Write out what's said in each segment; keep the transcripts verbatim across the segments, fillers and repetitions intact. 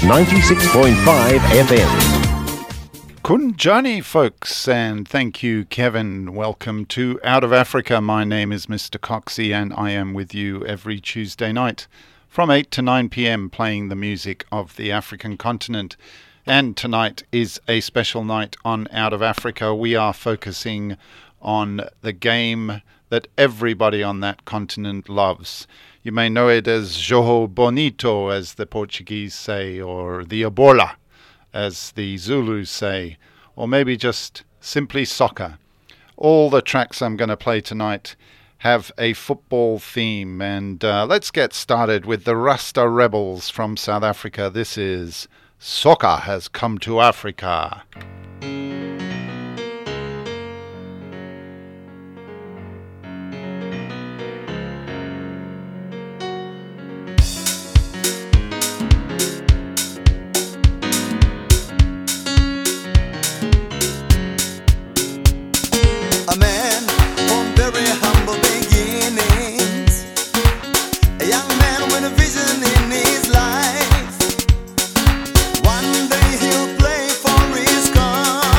ninety-six point five F M. Kunjani, folks, and thank you, Kevin. Welcome to Out of Africa. My name is Mister Coxie, and I am with you every Tuesday night from eight to nine p.m. playing the music of the African continent. And tonight is a special night on Out of Africa. We are focusing on the game that everybody on that continent loves. You may know it as Jogo Bonito, as the Portuguese say, or the Ebola, as the Zulus say, or maybe just simply soccer. All the tracks I'm going to play tonight have a football theme, and uh, let's get started with the Rasta Rebels from South Africa. This is Soccer Has Come to Africa. One day he'll play for his country.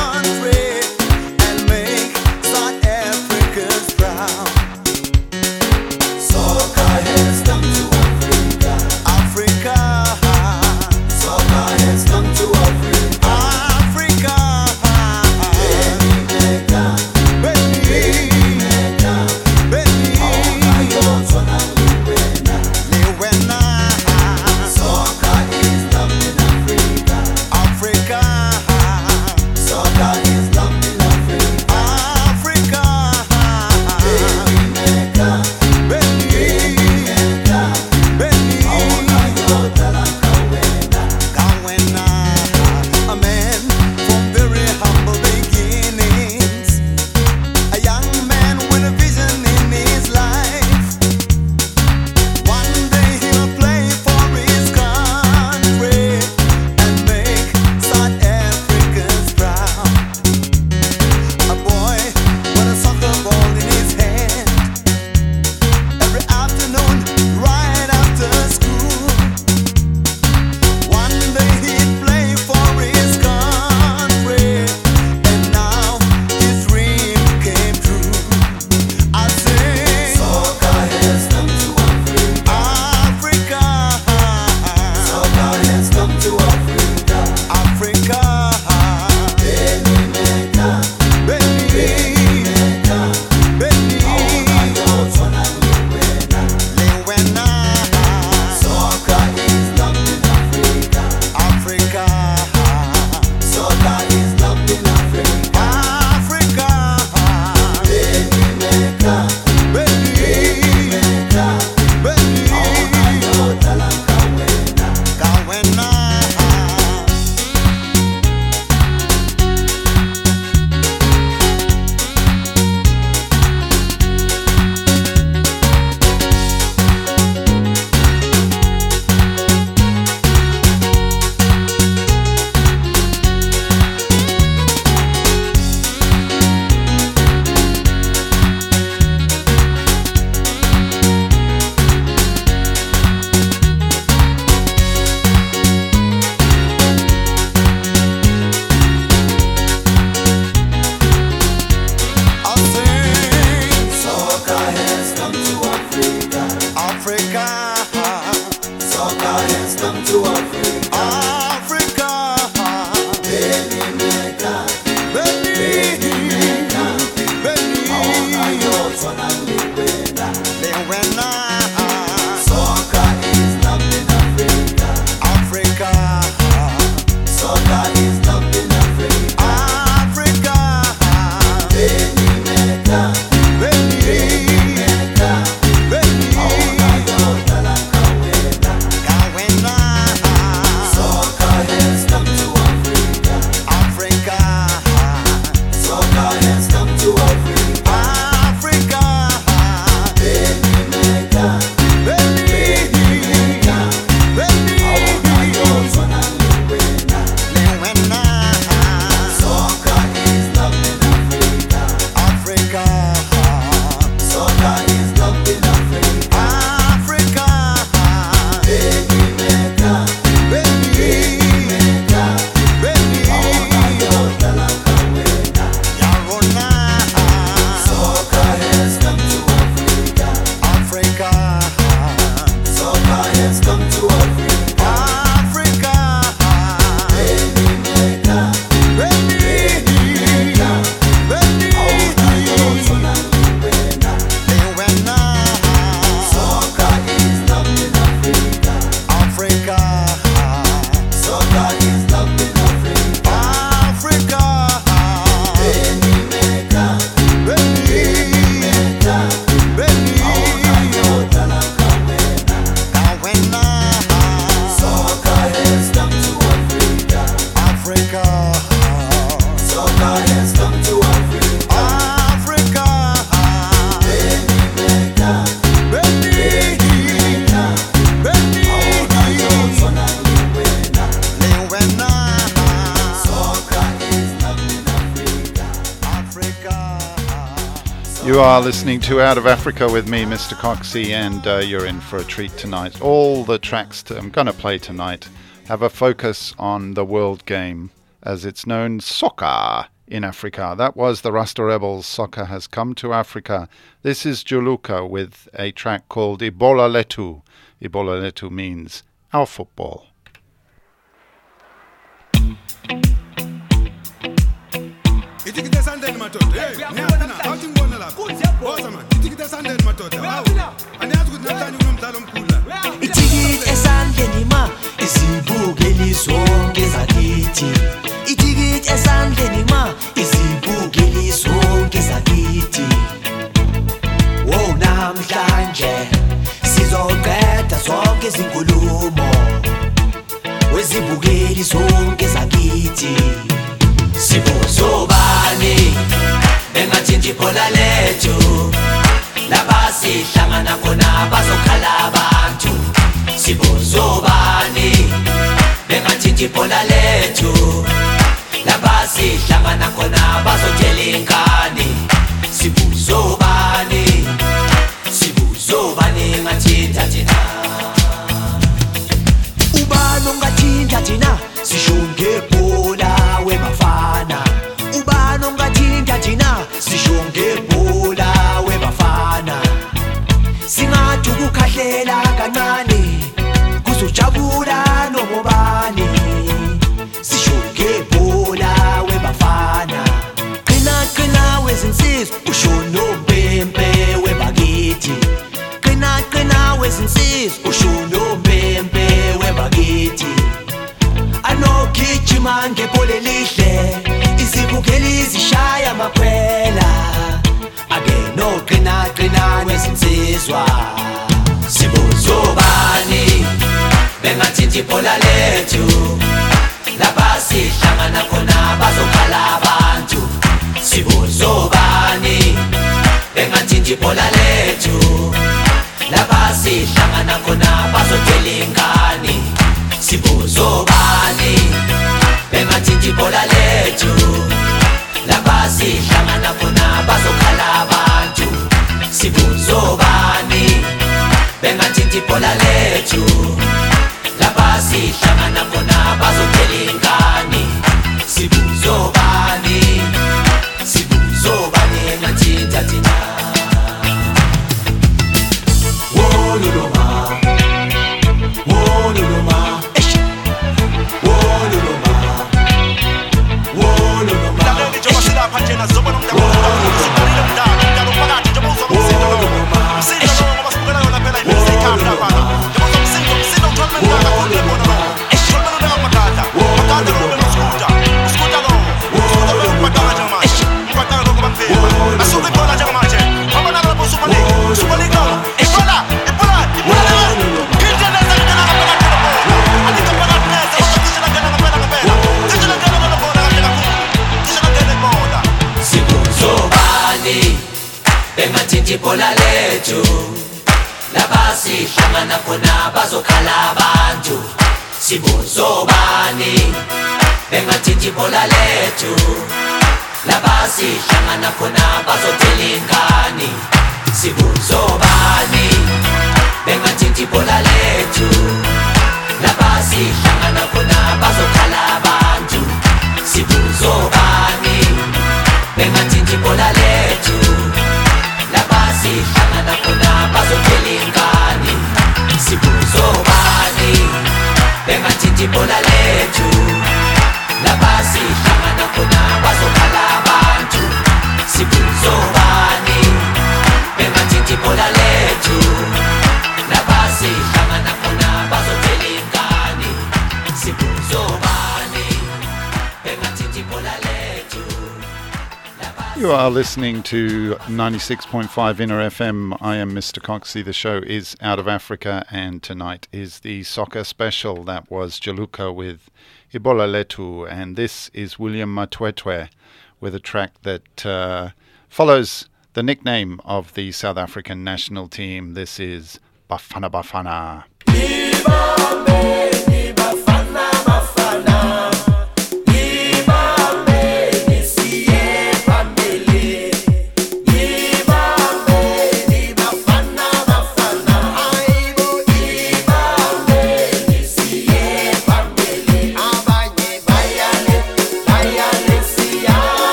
You are listening to Out of Africa with me, Mister Coxie, and uh, you're in for a treat tonight. All the tracks to, I'm going to play tonight have a focus on the world game, as it's known, soccer in Africa. That was the Rasta Rebels. Soccer has come to Africa. This is Juluka with a track called Ibola Letu. Ibola Letu means our football. Itikita sandeni matoto. Hey, niyabona awuthi ngibona lapha. Boza man, itikita sandeni matoto. Hawu. Aniyazi ukuthi namhlanje kunomdlalo omkhulu la. Itikita esandleni ma izibukeli zonke zakithi. Itikita esandleni ma izibukeli zonke zakithi. Wo namhlanje sizoqeda zonke izinkulumo. Wezibukeli zonke zakithi. Sibuzo bani bengathinti phola lethu labasi hlangana khona bazokhala abantu sibuzo bani bengathinti phola lethu labasi hlangana khona bazotshela ingane sibuzo bani sibuzo bani ngathinta thina ubani ongathinta thina sishonke phola webafana ubani ongathinta thina sishonke phola webafana singathi ukukhahlela kancane kuzojabula nomobani sishonke phola webafana qina qina wezinsizwa ushono mpempe webakithi qina qina wezinsizwa ushono mpempe webakithi anogijima ngepole lihle izibukeli zishaya maphela akeno qina qina wezinsizwa sibuzo bani bengathinti phola lethu labasi hlangana khona bazokhala abantu sibuzo bani bengathinti phola lethu labasi hlangana khona bazotshela ingane sibuzo bani bengathinti phola lethu labasi hlangana khona bazokhala abantu sibuzo bani bengathinti phola lethu labasi hlangana khona bazotshela ingane sibuzo bani sibuzo bani ngathinta thina woluluma woluluma phola lethu labasi hlangana khona bazokhala abantu sibuzo bani bengathinti phola lethu labasi hlangana khona bazotshela ingane sibuzo bani bengathinti phola lethu labasi hlangana khona bazokhala abantu sibuzo bani bengathinti phola lethu labasi hlangana khona bazotshela ingane sibuzo bani bengathinti phola lethu labasi hlangana khona bazokhala abantu sibuzo bani bengathinti phola lethu labasi hlangana khona bazotshela ingane sibuzo bani bengathinti phola lethu. You are listening to ninety-six point five Inner F M. I am Mister Coxie. The show is Out of Africa, and tonight is the soccer special. That was Juluka with Ibola Letu, and this is William Matwetwe with a track that uh, follows the nickname of the South African national team. This is Bafana Bafana.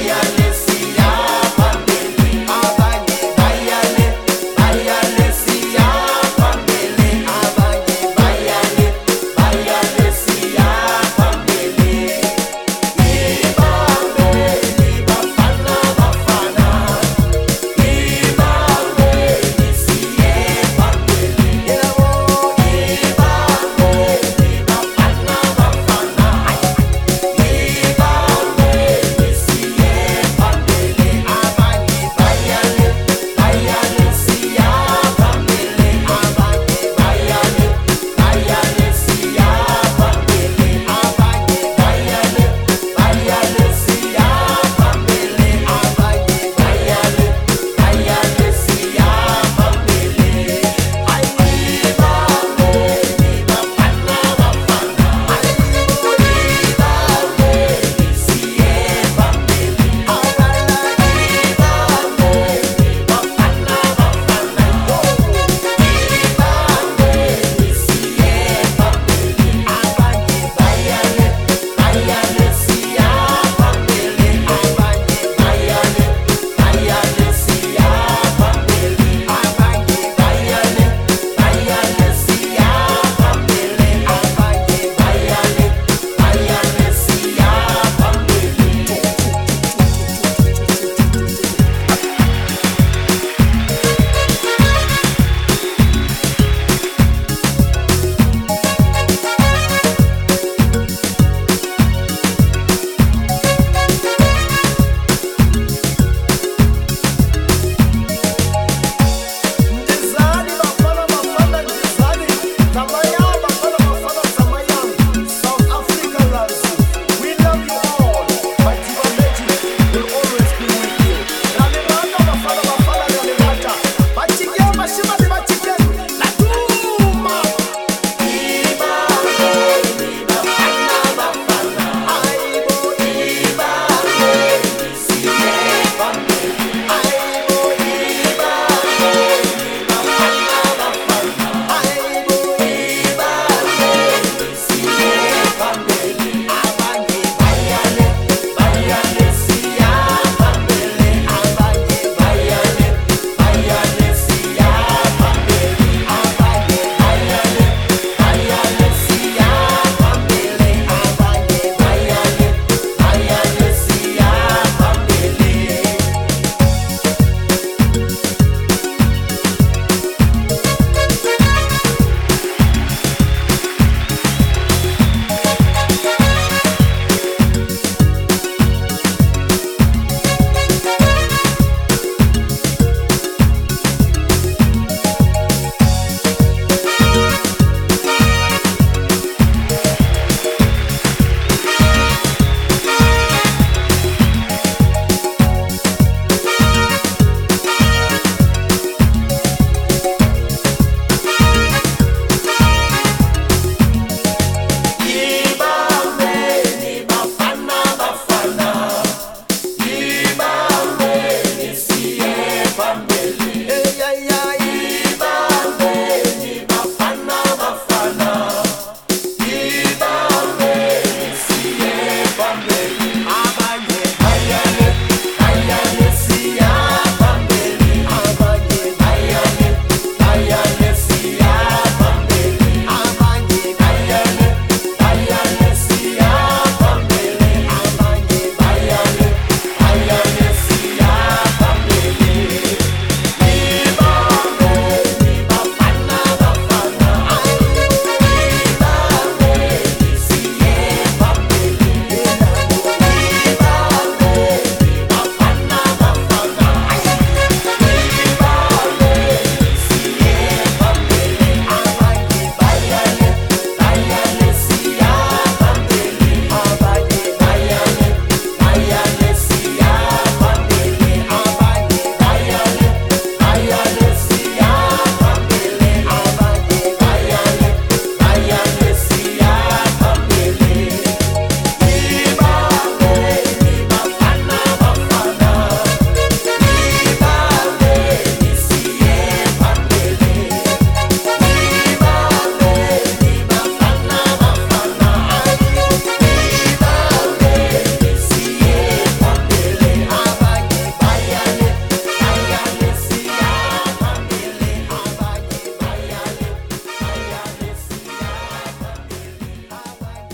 See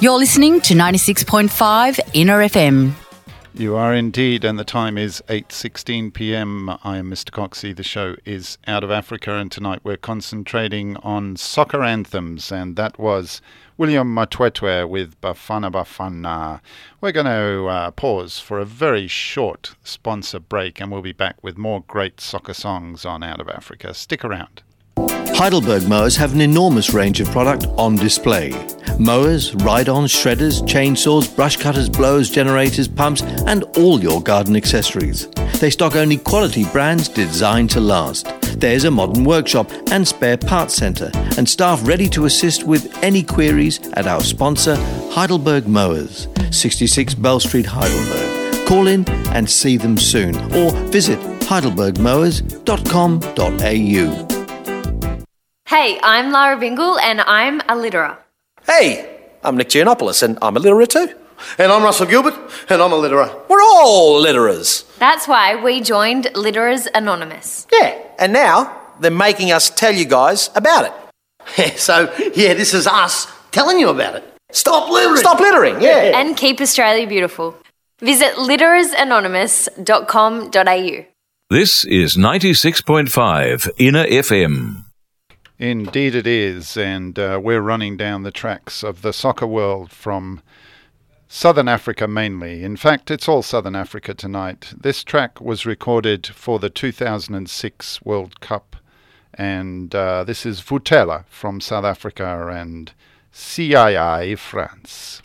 You're listening to ninety-six point five Inner F M. You are indeed, and the time is eight sixteen p m. I am Mister Coxie. The show is Out of Africa, and tonight we're concentrating on soccer anthems, and that was William Matwetwe with Bafana Bafana. We're going to uh, pause for a very short sponsor break, and we'll be back with more great soccer songs on Out of Africa. Stick around. Heidelberg Mowers have an enormous range of product on display. Mowers, ride-ons, shredders, chainsaws, brush cutters, blowers, generators, pumps, and all your garden accessories. They stock only quality brands designed to last. There's a modern workshop and spare parts centre, and staff ready to assist with any queries at our sponsor, Heidelberg Mowers, sixty-six Bell Street, Heidelberg. Call in and see them soon, or visit heidelberg mowers dot com dot a u. Hey, I'm Lara Bingle and I'm a litterer. Hey, I'm Nick Giannopoulos and I'm a litterer too. And I'm Russell Gilbert and I'm a litterer. We're all litterers. That's why we joined Litterers Anonymous. Yeah, and now they're making us tell you guys about it. So, yeah, this is us telling you about it. Stop littering. Stop littering, yeah. And keep Australia beautiful. Visit litterers anonymous dot com dot a u. This is ninety-six point five Inner F M. Indeed it is, and uh, we're running down the tracks of the soccer world from Southern Africa mainly. In fact, it's all Southern Africa tonight. This track was recorded for the two thousand six World Cup, and uh, this is Vutela from South Africa and C I I France.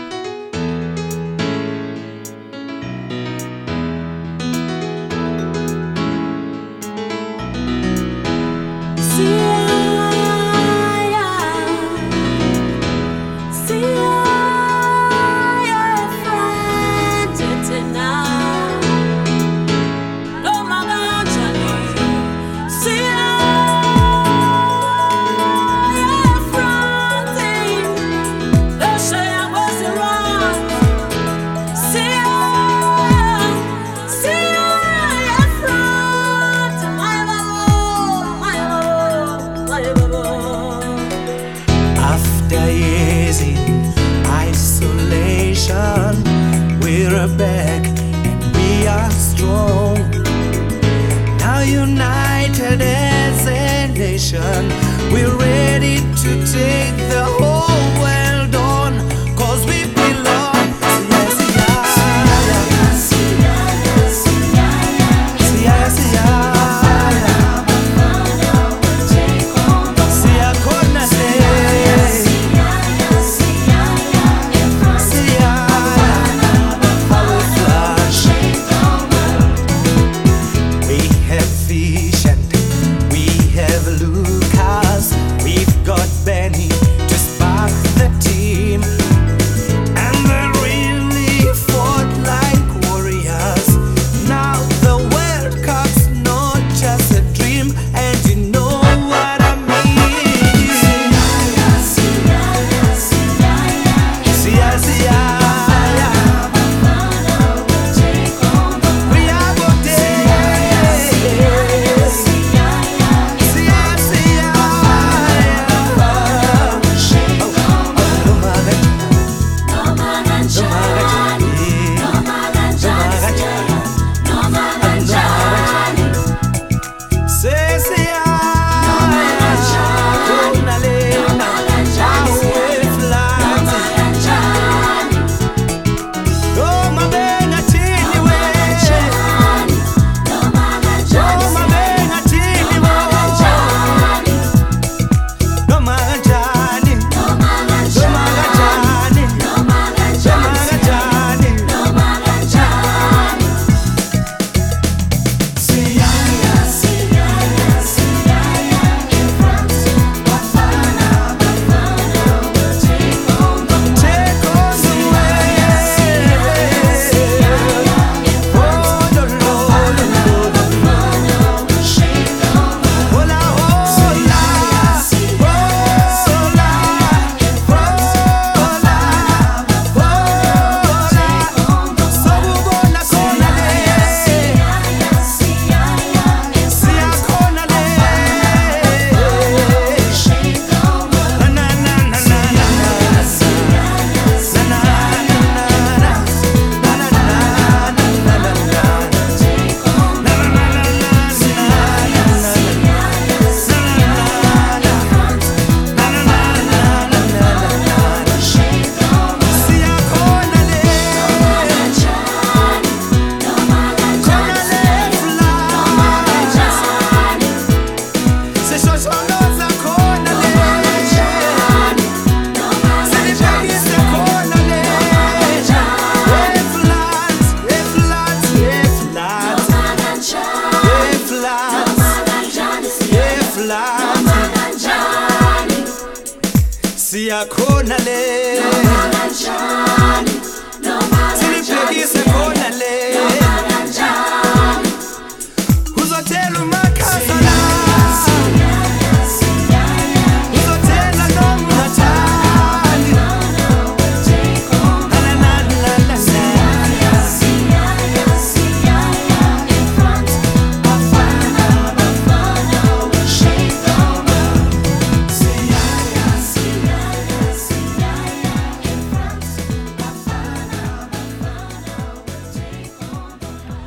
Back and we are strong. Now united as a nation, we're ready to take the whole world on, cause we belong. Lucas, we've got Benny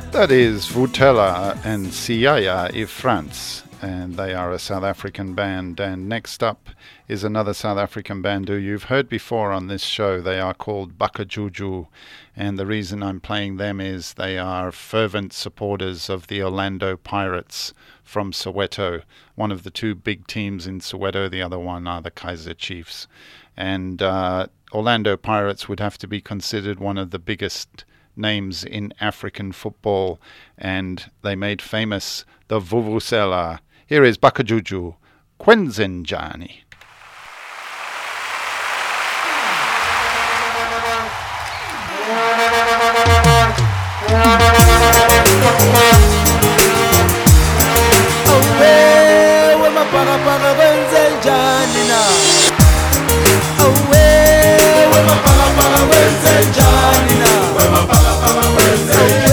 That is Vutela and Siaya i France, and they are a South African band. And next up is another South African band who you've heard before on this show. They are called Bakajuju, and the reason I'm playing them is they are fervent supporters of the Orlando Pirates from Soweto, one of the two big teams in Soweto. The other one are the Kaizer Chiefs. And uh, Orlando Pirates would have to be considered one of the biggest names in African football, and they made famous the Vuvuzela. Here is Bakajuju, Kwenzenjani. Away, where my para para Kwenzenjani now. Away, where my para para Kwenzenjani now. Where my para para Kwenzenjani.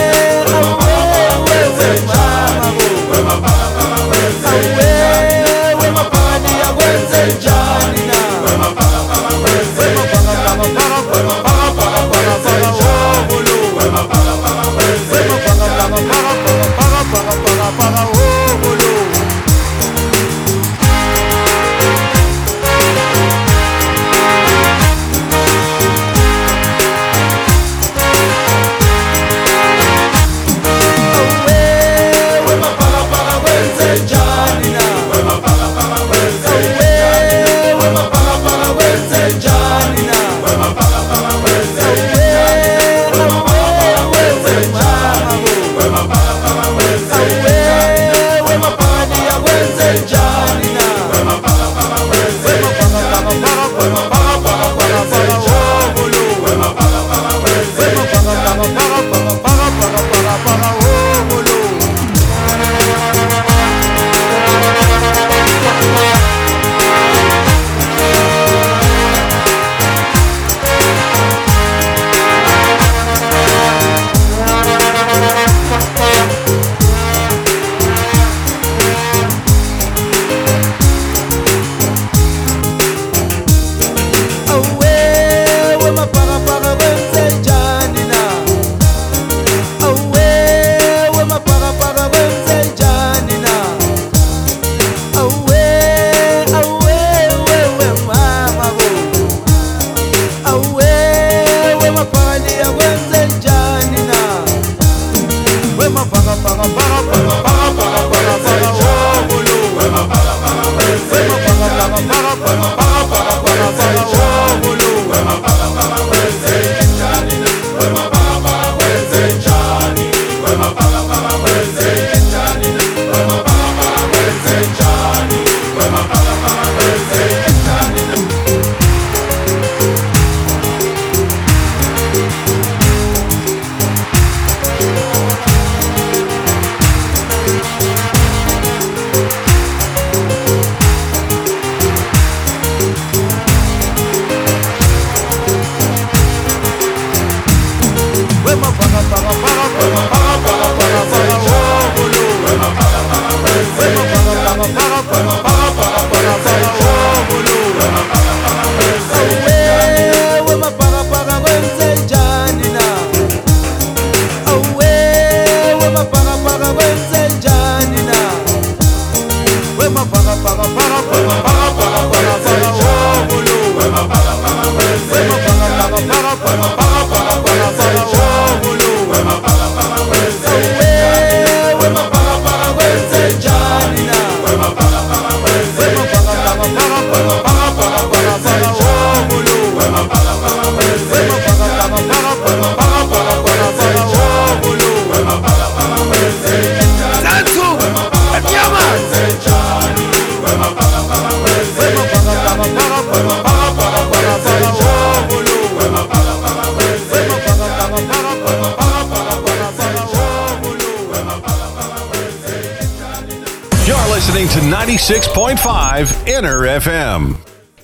ninety-six point five Inner F M.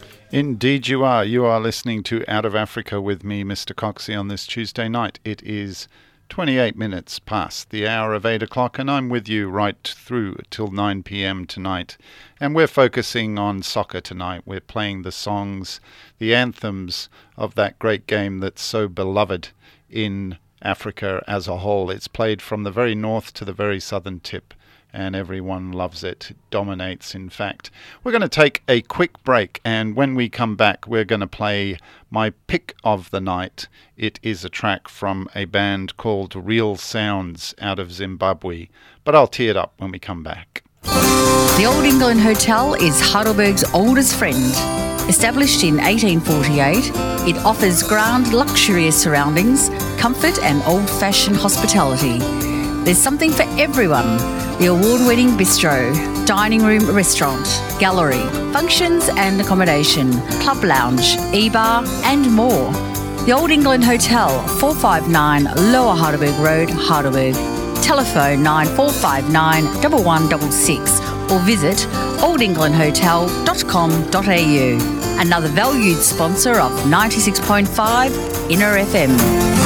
Indeed you are. You are listening to Out of Africa with me, Mister Coxie, on this Tuesday night. It is twenty-eight minutes past the hour of eight o'clock, and I'm with you right through till nine p.m. tonight. And we're focusing on soccer tonight. We're playing the songs, the anthems of that great game that's so beloved in Africa as a whole. It's played from the very north to the very southern tip, and everyone loves it. It dominates, in fact. We're going to take a quick break, and when we come back, we're going to play my pick of the night. It is a track from a band called Real Sounds out of Zimbabwe, but I'll tee it up when we come back. The Old England Hotel is Heidelberg's oldest friend. Established in eighteen forty-eight, it offers grand, luxurious surroundings, comfort and old-fashioned hospitality. There's something for everyone. The award-winning bistro, dining room, restaurant, gallery, functions and accommodation, club lounge, e-bar and more. The Old England Hotel, four five nine Lower Heidelberg Road, Heidelberg. Telephone nine four five nine, one one six six or visit old england hotel dot com dot a u. Another valued sponsor of ninety-six point five Inner F M.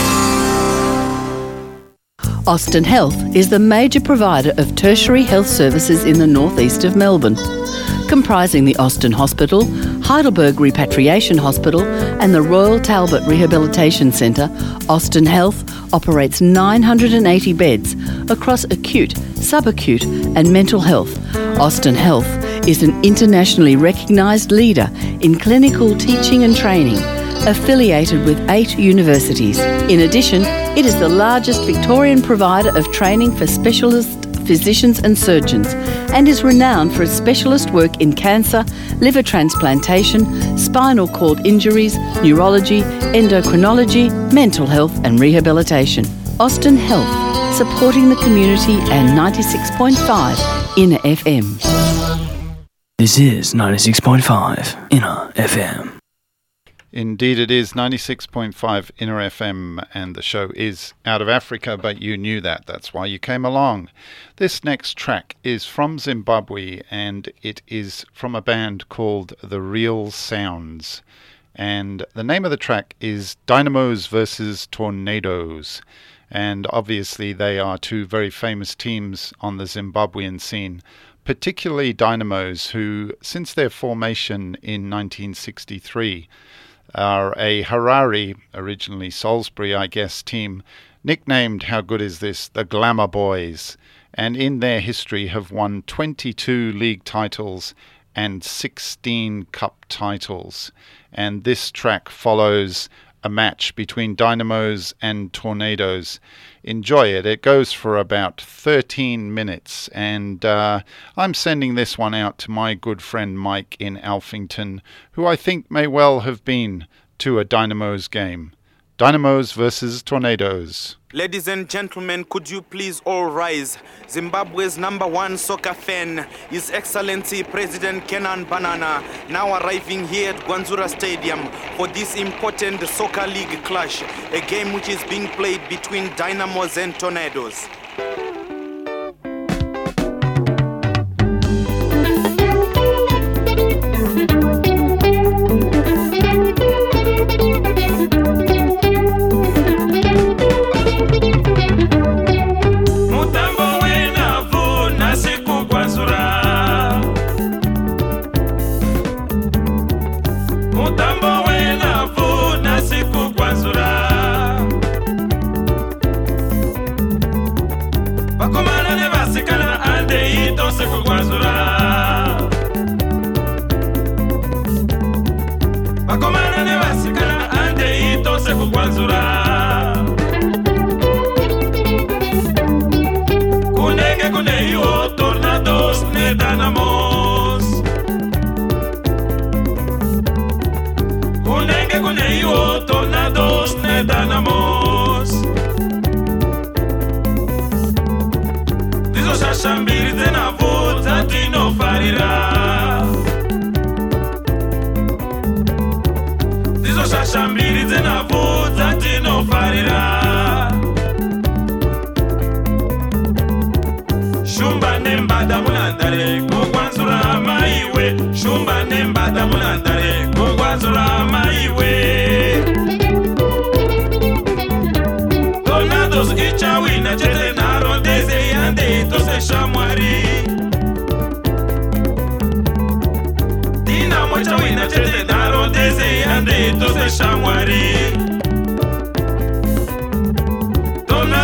Austin Health is the major provider of tertiary health services in the northeast of Melbourne. Comprising the Austin Hospital, Heidelberg Repatriation Hospital and the Royal Talbot Rehabilitation Centre, Austin Health operates nine hundred eighty beds across acute, subacute and mental health. Austin Health is an internationally recognised leader in clinical teaching and training, affiliated with eight universities. In addition, it is the largest Victorian provider of training for specialist physicians and surgeons and is renowned for its specialist work in cancer, liver transplantation, spinal cord injuries, neurology, endocrinology, mental health and rehabilitation. Austin Health, supporting the community and ninety-six point five Inner F M. This is ninety-six point five Inner F M. Indeed it is ninety-six point five Inner F M, and the show is Out of Africa, but you knew that. That's why you came along. This next track is from Zimbabwe, and it is from a band called The Real Sounds. And the name of the track is Dynamos versus Tornadoes. And obviously they are two very famous teams on the Zimbabwean scene, particularly Dynamos, who, since their formation in nineteen sixty-three, are a Harare, originally Salisbury, I guess, team, nicknamed, how good is this, the Glamour Boys, and in their history have won twenty-two league titles and sixteen cup titles. And this track follows a match between Dynamos and Tornadoes. Enjoy it. It goes for about thirteen minutes, and uh, I'm sending this one out to my good friend Mike in Alphington, who I think may well have been to a Dynamos game. Dynamos versus Tornadoes. Ladies and gentlemen, could you please all rise? Zimbabwe's number one soccer fan, His Excellency President Kenan Banana, now arriving here at Gwanzura Stadium for this important soccer league clash, a game which is being played between Dynamos and Tornadoes.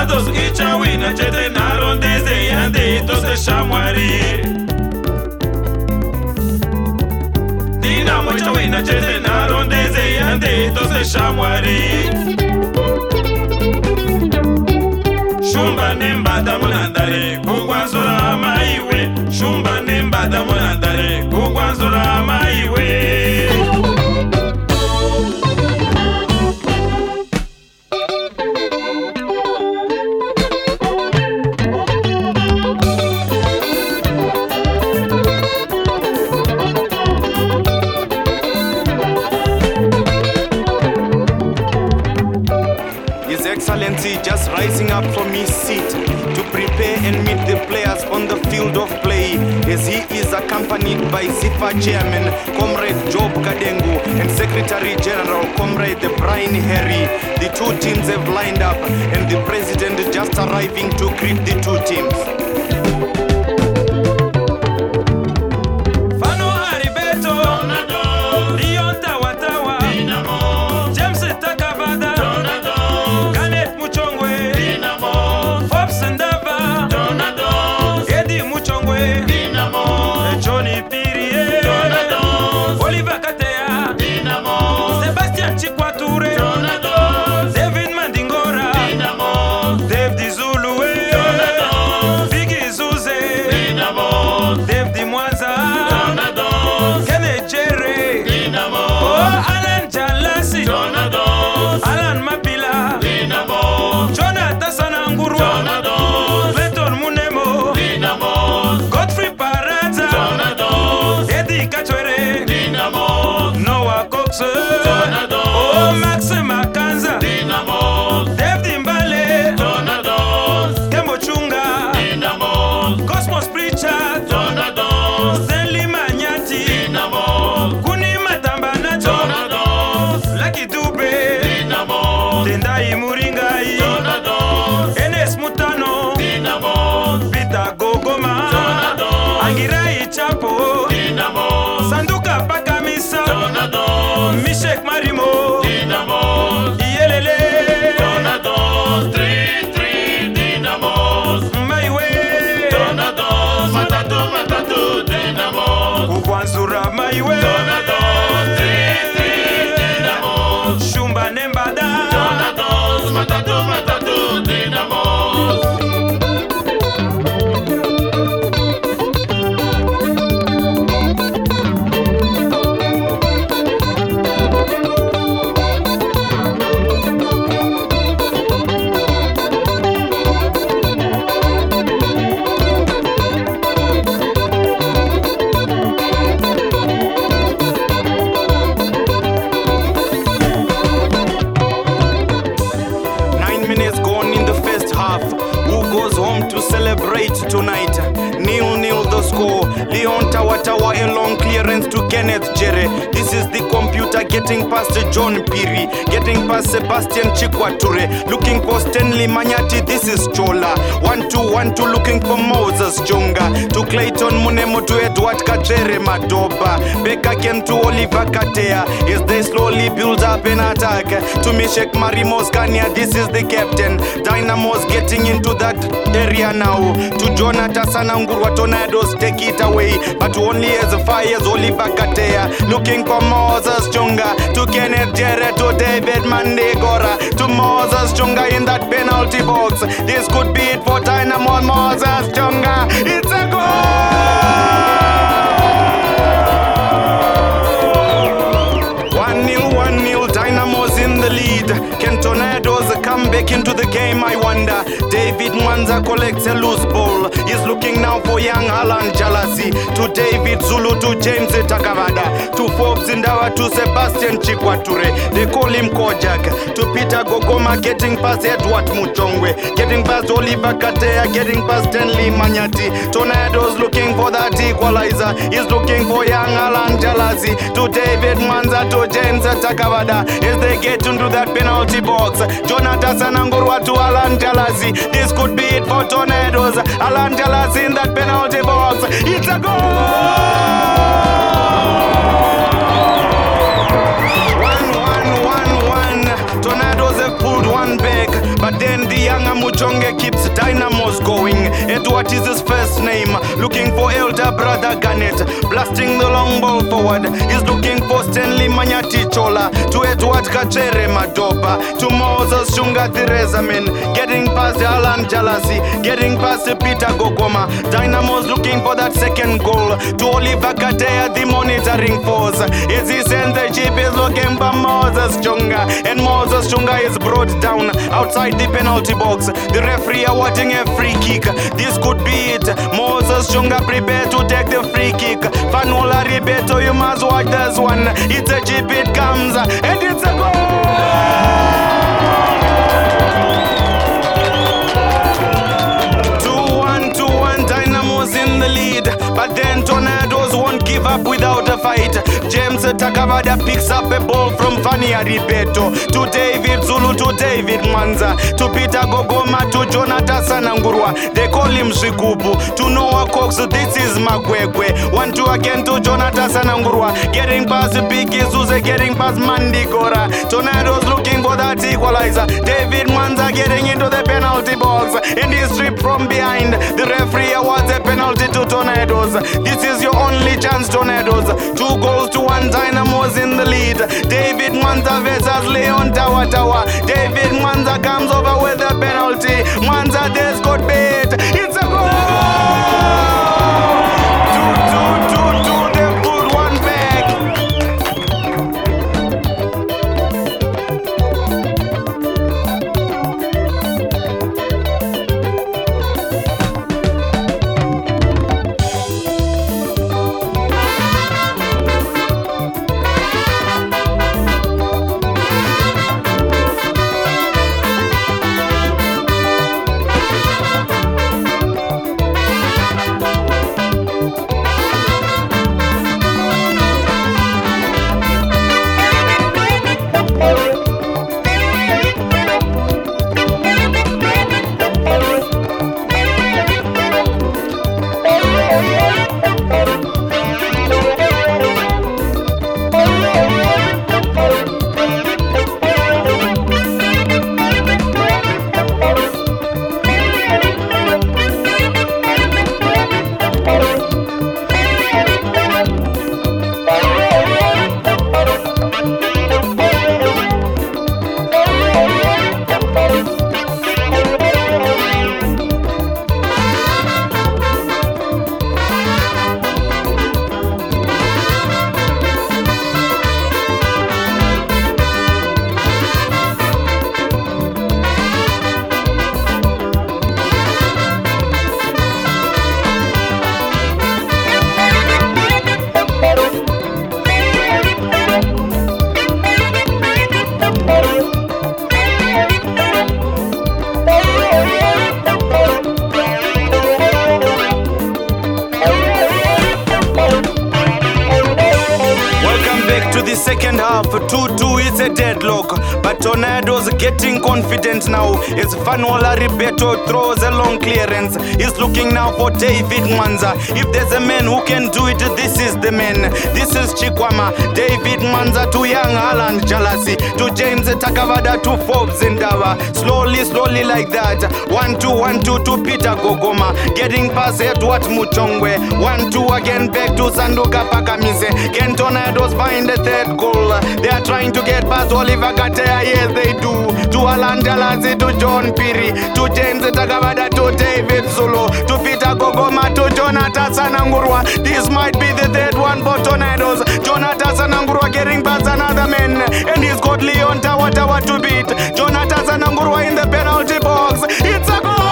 Tornados ichawina chete naron desde yande tose shamwari. Dinamo ichawina chete naron desde yande tose shamwari. Shumba nemba damunandare kugwanzura maiwe. Shumba nemba damunandare kugwanzura maiwe. Just rising up from his seat to prepare and meet the players on the field of play, as he is accompanied by SIFA Chairman Comrade Job Kadengu and Secretary General Comrade Brian Harry. The two teams have lined up and the President is just arriving to greet the two teams. Mishek Marimo, Dinamo, Yelele, Tornados, three, three, Dinamos, my way, Tornados, Matatu, Matatu, Dinamos, Ukwanzura, my way, Tornados, three, three, Dinamos, Shumba Nembada, Tornados, Matatu, Matatu, Dinamos. Tonight, nil nil the score. Leon Tawatawa a long clearance to Kenneth Jere. This is the computer getting past John Piri, getting past Sebastian Chikwature, looking for Stanley Manyati. This is Chola. One two one two looking for Moses Jonga, to Clayton Munemo, to Edward Kachere Madoba. Beka came to Oliver Katea as they slowly build up an attack to Mishek Marimos Kanya. This is the captain. Dynamo's getting into that area now. To Jonathan Sanangurwa, Tornados take it away, but only as far as Oliver Katea. Looking for Moses Chunga, to Kenneth Jere, to David Mandegora, to Moses Chunga in that penalty box. This could be it for Dynamo. Moses Chunga, it's a goal! one nil, one nil, Dynamo's in the lead. Can Tornados come back into the game, I wonder? David Mwanza collects a loose ball. He's looking now for young Alan Jalasi. To David Zulu, to James Takavada, to Forbes Indawa, to Sebastian Chikwature. They call him Kojak. To Peter Gogoma, getting past Edward Muchongwe, getting past Oliver Katea, getting past Stanley Manyati. Tornados looking for that equalizer. He's looking for young Alan Jalasi. To David Mwanza, to James Takavada. As they get into that penalty box, Jonathan Sanangurwa to Alan Jalasi. This could be it for Tornados. Alan Jalasi in that penalty box. It's a goal! One, one, one, one. Tornados have pulled one back. But then the younger Muchonge keeps Dynamos going. Edward is his first name, looking for elder brother Garnet, blasting the long ball forward. He's looking for Stanley Manyati Chola, to Edward Kachere Madoba, to Moses Shunga Theresamin, getting past Alan Jalasi, getting past Peter Gogoma. Dynamo's looking for that second goal, to Oliver Katea, the monitoring force. As he sends the jeep, is looking for Moses Chunga, and Moses Chunga is brought down outside the penalty box. The referee awarding a free kick. This could be it. Moses Chunga prepared to take the free kick. Fanola Ribeto, you must watch this one. It's a jeep, it comes, and it's a goal! In the lead, but then Tornadoes won't give up without a fight. James Takavada picks up a ball from Fanny Aribeto to David Zulu, to David Manza, to Peter Gogoma, to Jonathan Sanangurwa. They call him Shikubu. To Noah Cox, this is Magwekwe. One two again to Jonathan Sanangurwa, getting past Biggie Zuze, getting past Mandigora. Tornadoes looking for that equalizer. David Manza getting into the penalty box, and he's stripped from behind. The referee awards a penalty to Tornadoes. This is your only chance, Tornadoes. Two goals to one, Dynamos in the lead. David Mwanza versus Leon Tawa Tawa. David Mwanza comes over with a penalty. Mwanza there's got bait. It's a goal! Two, two, two, two, they put one back. Second half, two two is a deadlock, but Tornadoes getting confident now as Fanola Ribeto throws a long clearance. He's looking now for David Mwanza. If there's a man who can do it, this is the man. This is Chikwama. David Mwanza to young Alan Jalasi, to James Takavada, to Forbes Ndawa. Slowly, slowly like that. One two, one two to Peter Gogoma, getting past Edward Muchongwe. One two again back to Sandoka Pakamise. Can Tornadoes find the third goal? They are trying to get past Oliver Katea, yes they do. To Alan Jalasi, to John Piri, to James Takavada, to David Zulu, to Peter Gogoma, to Jonathan Sanangurwa. This might be the third one for Tornadoes. Jonathan Sanangurwa getting past another man, and he's got Leon Tawa Tawa to beat. Jonathan Sanangurwa in the penalty box. It's a goal!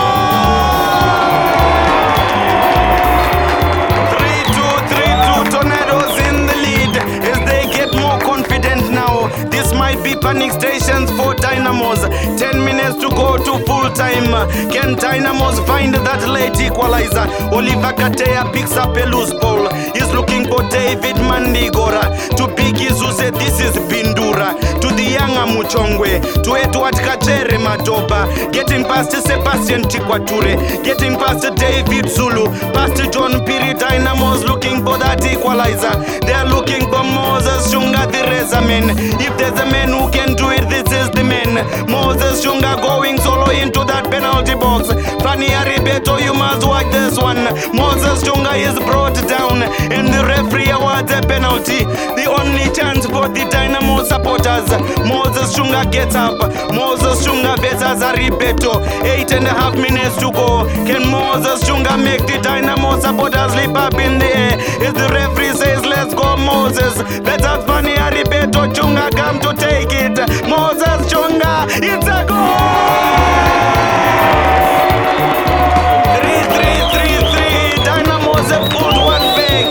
three two, three two, Tornadoes in the lead as they get more confident now. This might be panic stations for Dynamos. Ten minutes to go to full time. Can Dynamos find that late equalizer? Oliver Katea picks up a loose ball. He's looking for David Mandigora. To Biggie Zuze, this is Bindura. To the younger Muchongwe. To Edward Kachere Madoba. Getting past Sebastian Tikwature. Getting past David Zulu. Past John Piri. Dynamos looking for that equalizer. They're looking for Moses Shunga the Rezamen. If there's a man who can do it, this is the men. Moses Chunga going solo into that penalty box. Fanny Aribeto, you must watch this one. Moses Chunga is brought down and the referee awards a penalty. The only chance for the Dynamo supporters. Moses Chunga gets up. Moses Chunga versus Aribeto. Eight and a half minutes to go. Can Moses Chunga make the Dynamo supporters leap up in the air? As the referee says, let's go Moses. Versus Fanny Aribeto. Chunga come to take it. Moses Chunga, it's a goal! three three three three. Dynamo's have pulled one back.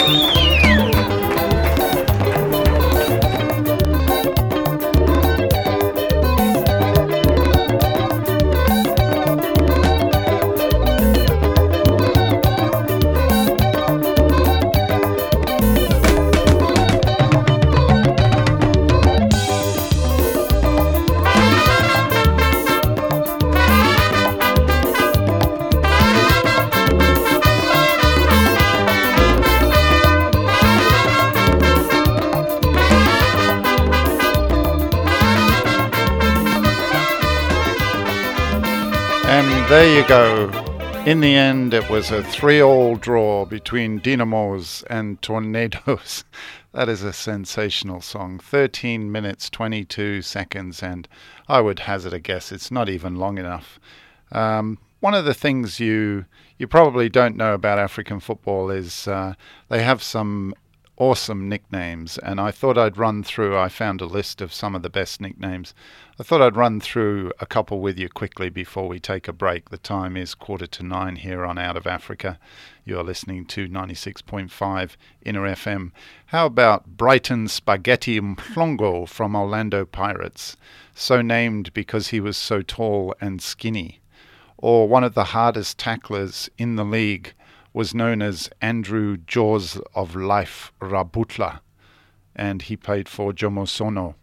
And there you go. In the end, it was a three-all draw between Dynamos and Tornadoes. That is a sensational song. thirteen minutes, twenty-two seconds, and I would hazard a guess it's not even long enough. Um, one of the things you you probably don't know about African football is uh, they have some awesome nicknames, and I thought I'd run through, I found a list of some of the best nicknames. I thought I'd run through a couple with you quickly before we take a break. The time is quarter to nine here on Out of Africa. You're listening to ninety-six point five Inner F M. How about Brighton Spaghetti Mplongo from Orlando Pirates, so named because he was so tall and skinny? Or one of the hardest tacklers in the league was known as Andrew Jaws of Life Rabutla, and he played for Jomosono.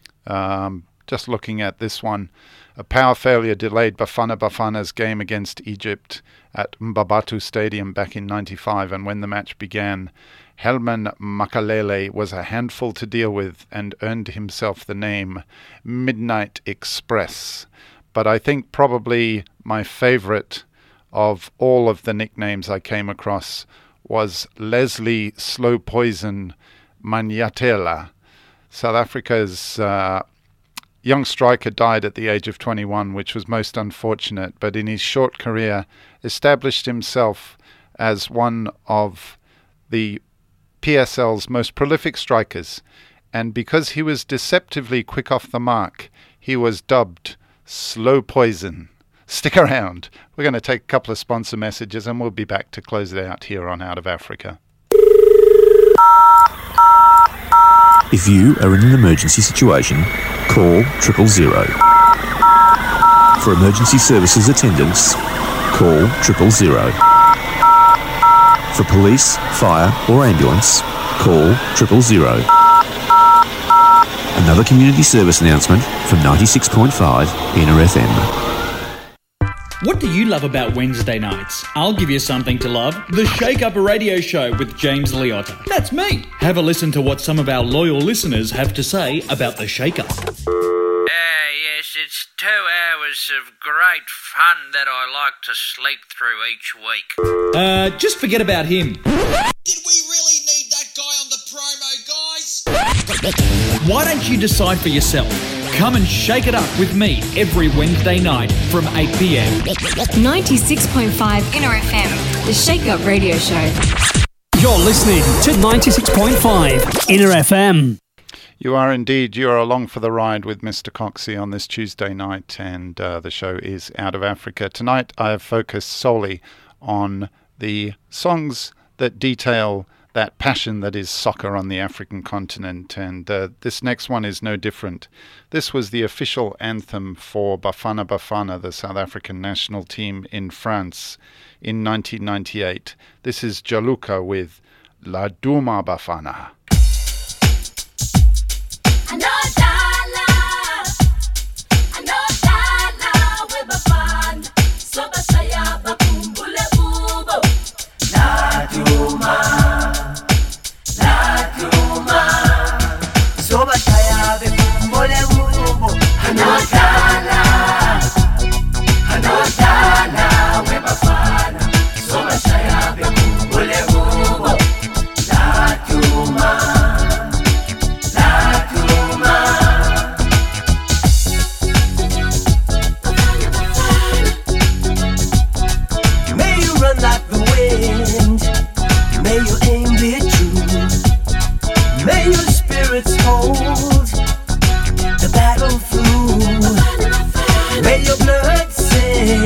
Um, just looking at this one, a power failure delayed Bafana Bafana's game against Egypt at Mbabatu Stadium back in ninety-five, and when the match began, Helman Makalele was a handful to deal with and earned himself the name Midnight Express. But I think probably my favorite of all of the nicknames I came across was Leslie Slow Poison Manyatela. South Africa's uh, young striker died at the age of twenty-one, which was most unfortunate, but in his short career established himself as one of the P S L's most prolific strikers, and because he was deceptively quick off the mark, he was dubbed Slow Poison. Stick around. We're going to take a couple of sponsor messages and we'll be back to close it out here on Out of Africa. If you are in an emergency situation, call triple zero. For emergency services attendance, call triple zero. For police, fire or ambulance, call triple zero. Another community service announcement from ninety-six point five Inner F M. What do you love about Wednesday nights? I'll give you something to love. The Shake Up Radio Show with James Liotta. That's me. Have a listen to what some of our loyal listeners have to say about the Shake Up. Uh, yes, it's two hours of great fun that I like to sleep through each week. Uh, just forget about him. Did we really need that guy on the promo, guys? Why don't you decide for yourself? Come and shake it up with me every Wednesday night from eight p.m. ninety-six point five Inner F M, the Shake Up Radio Show. You're listening to ninety-six point five Inner F M. You are indeed. You are along for the ride with Mister Coxie on this Tuesday night, and uh, the show is Out of Africa. Tonight I have focused solely on the songs that detail that passion that is soccer on the African continent, and uh, this next one is no different. This was the official anthem for Bafana Bafana, the South African national team in France, in nineteen ninety-eight. This is Jaluka with La Duma Bafana. Another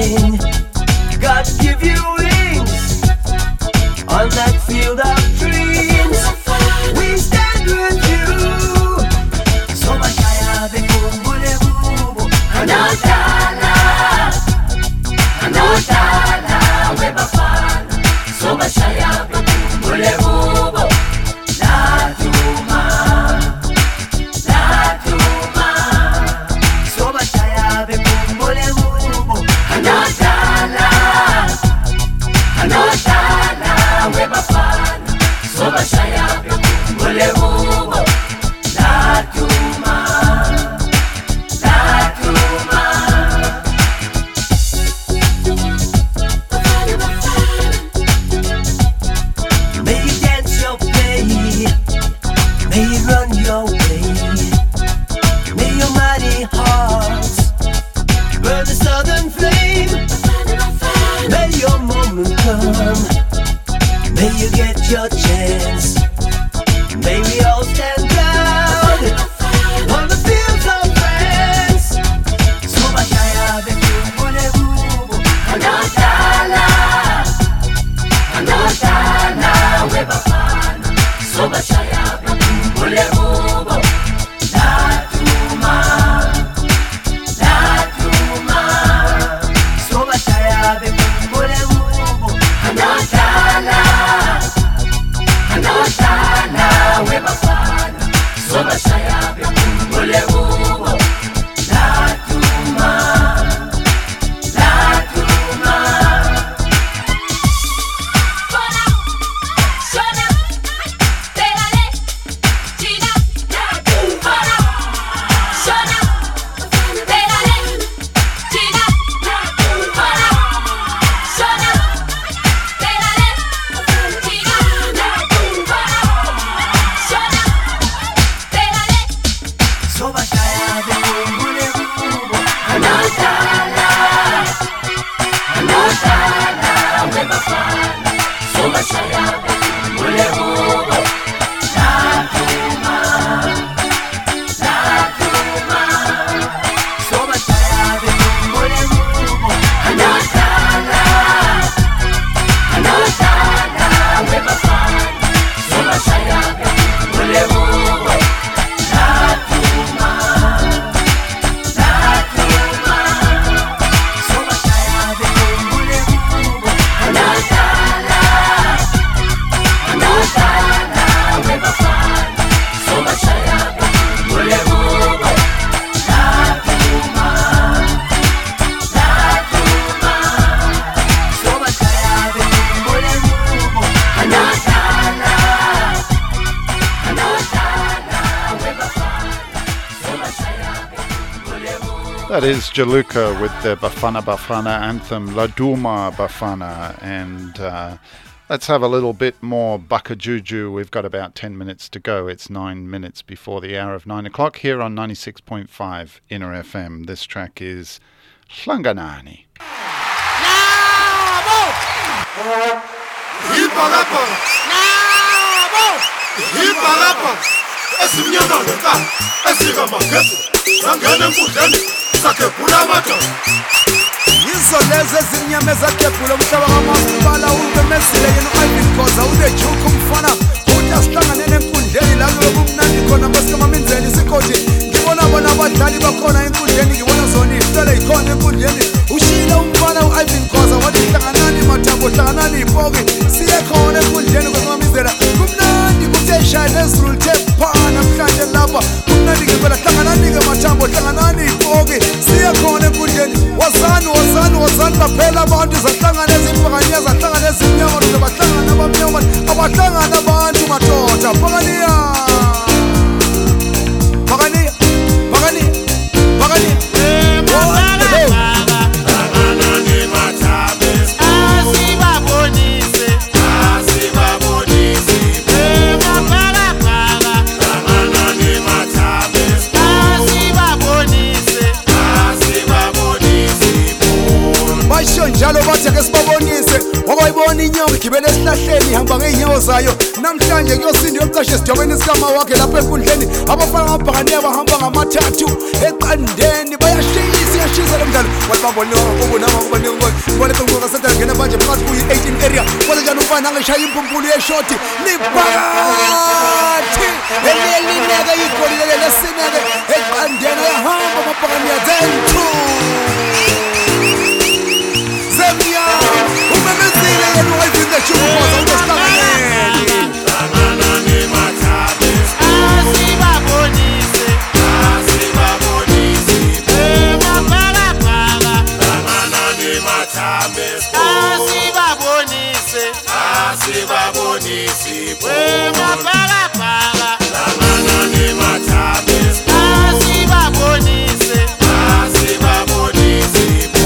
sing. God give you wings on that field of dreams. We stand with you. So much higher than Kumbulebubu. Anotala, Anotala, Webafana. So much higher than Kumbulebubu. La Tuma, La Tuma. So much higher than Kumbulebubu. Anotala, Anotala, Webafana. So much higher than Kumbulebubu. La Tuma, La Tuma. May you dance your play, may you run your way, may your mighty hearts burn the southern flame. May your moment come, may you get your chance. May we all stand proud on the fields of France. So much higher than Kumbulebubu. Anotala, Anotala, Webafana. So much higher than Kumbulebubu. La Tuma, La Tuma. So much higher than Kumbulebubu. Anotala, Anotala, Webafana. So much higher than Kumbulebubu. La Tuma, La Tuma. So much higher than Kumbulebubu. Anotala, Anotala, Webafana. So much higher than Kumbulebubu. La Tuma, La Tuma. So much higher than Kumbulebubu. Anotala, Anotala, Webafana. So much higher than Kumbulebubu. La Tuma, La Tuma. So much higher than Kumbulebubu. Anotala, Anotala, Webafana. So much higher than Kumbulebubu. La Tuma, La Tuma. So much higher than Kumbulebubu. Anotala, Anotala, Webafana. So much higher than Kumbulebubu. That is Jaluka with their Bafana Bafana anthem, La Duma Bafana. And uh, let's have a little bit more Bakajuju. We've got about ten minutes to go. It's nine minutes before the hour of nine o'clock here on ninety-six point five Inner F M. This track is Hlanganani. Hipalapa, Nabo, Hipalapa, Esimiana Neka, Esigama Kefu, Sangana Mutani, Sakepula Mato. Izo leze zinyame zakepula mutaba kamasipala ubemesile yenu ayibikoza udejuku mfana ujaslangane nenkundleni lalo kumnandi khona basikama minzeni sikhothi ngibona bona abadlali bakhona enkundleni ngibona zona ihlele ikhona enkundleni ushila umfana uayibikoza wathi hlanganani mathambo hlanganani ipoki siye khona enkundleni kwamamizela kumnandi kutesha nezulu tephana namhlanje lapha kumnandi ngempela hlanganani ke mathambo hlanganani ipoki siye khona enkundleni wazani wazani wazani baphela abantu zahlangana ezimphakanyeza zahlangana ezimnyama bahlangana abamnyama abahlangana abantu madoda phakaniya phakaniya phakaniya phakaniya njalo bathi ake sibabonise wakwayibona inyongo igibele esihlahleni ihamba ngey'nyawo zayo namhlanje kuyosinda yokucasha esidobeni esikama wakhe lapha enkundleni abafana ngabhakaniya bahamba ngamathathu eqandeni bayashisa iyashisa lo mdlalo walibambonibonamakubanibonekongqoka ngena manje phakathi kuyi-eighteen area kwaze njani umfana angeshaya impumpulu yeshoti liphakathi eliyelineke igoli lele lesineke eqandeni ayahamba amabhakaniya then two Zemia, umemezile yenu wayivinde chukukoza umesihlanganyeli Lamana mathabe asibabonise asibabonise emabhalabhala Lamana mathabe asibabonise asibabonise emabhalabhala Lamana mathabe asibabonise asibabonise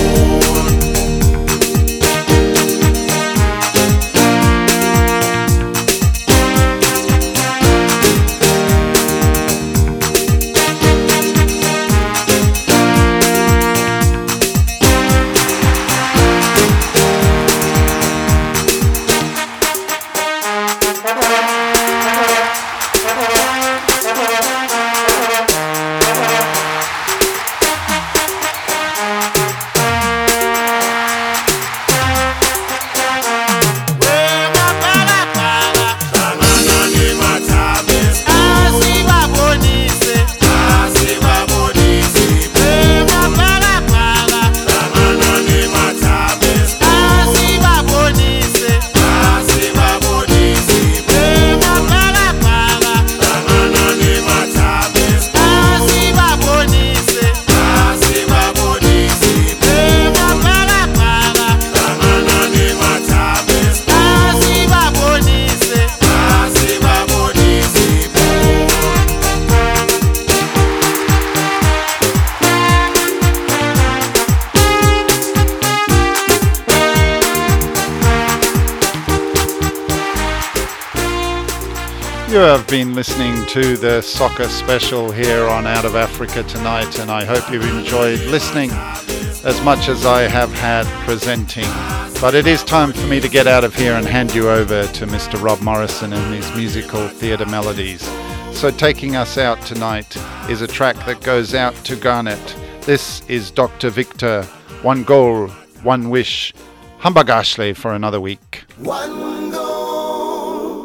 You have been listening to the soccer special here on Out of Africa tonight, and I hope you've enjoyed listening as much as I have had presenting. But it is time for me to get out of here and hand you over to Mister Rob Morrison and his musical theatre melodies. So taking us out tonight is a track that goes out to Garnet. This is Doctor Victor, One Goal, One Wish. Hambagashle for another week. One goal,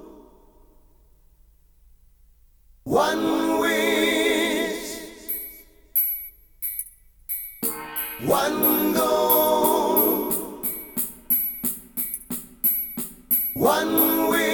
one wish. One goal, one wish.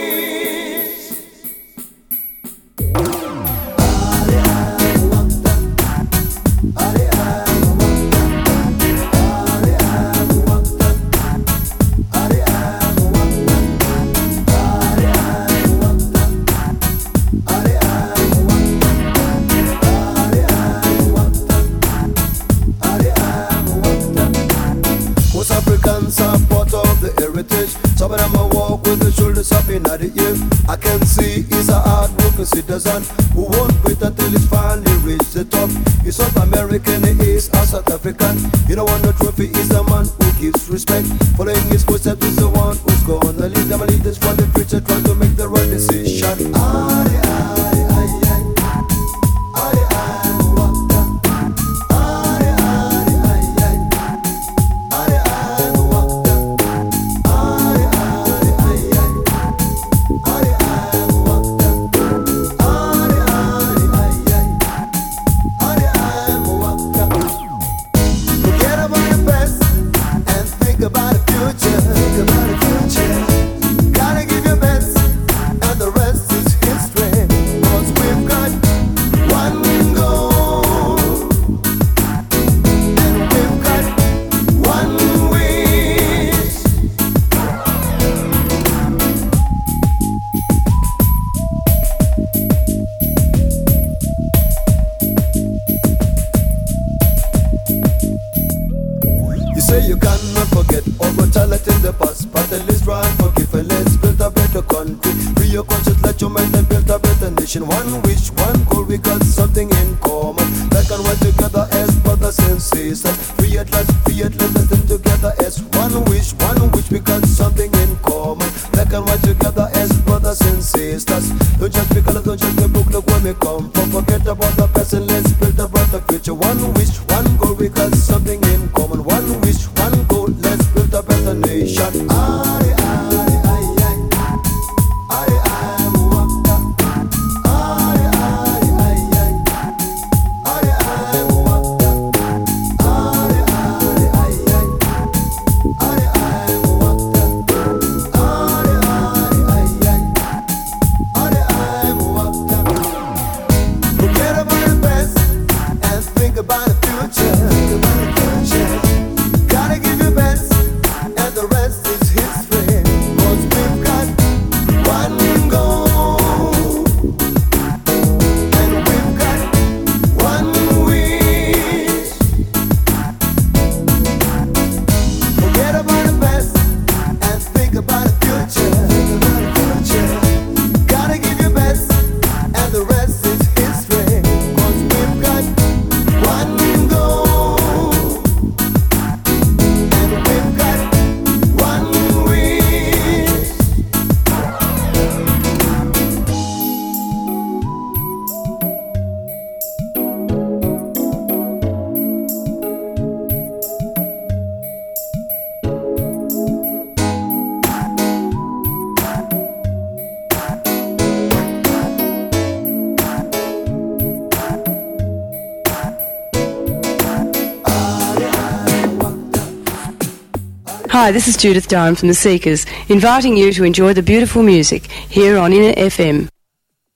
Some of them a walk with the shoulders up in the air. I can see he's a hard-working citizen who won't quit until he's finally reached the top. He's South American, he is a South African. You know what the trophy is the man who gives respect. Following his footsteps is the one who's gonna lead them. Lead this for the future, trying to make the right decision. Aye, aye, aye, aye. Aye, aye, waka. Aye, aye, aye, aye. Aye, aye, waka. Aye, aye, aye, aye. Aye, aye, waka. Aye, aye, aye, aye. Aye, aye, waka. Forget about the past and think about the future. Think about the future. Gotta give your best, and the rest is history. 'Cause we've got one goal, and we've got one wish. You say you cannot forget all brutality in the past, but at least try and forgive and let's build a better country. Free your conscience, let your mind and build a better nation. One wish, one goal, we got something in common. Black and white together as brothers brothers and sisters. Free at last, free at last, and stand together as one wish, one wish, we got something in common. Black and white together as brothers and sisters. Don't just be color, don't just be book, look where we come from. Forget about the past and let's build about the future. One wish, one goal, we got something in common. One wish, one goal, let's build a better nation. Aye, aye. Hi, this is Judith Durham from The Seekers, inviting you to enjoy the beautiful music here on Inner F M.